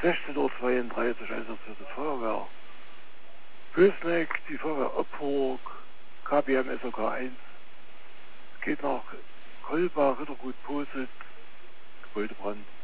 16:32 Uhr Einsatz für die Feuerwehr. Bösneck, die Feuerwehr Oppburg, KBM SOK 1. Es geht nach Kolbach, Rittergut, Positz, Gebäudebrand.